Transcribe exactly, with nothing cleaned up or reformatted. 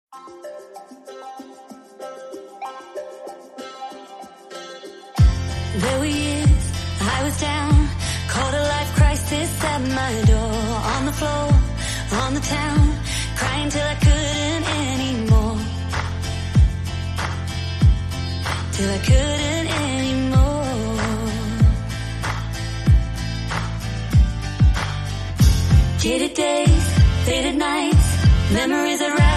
There were years I was down, caught a life crisis at my door. On the floor, on the town, crying till I couldn't anymore. Till I couldn't anymore. Jaded days, faded nights, memories are right.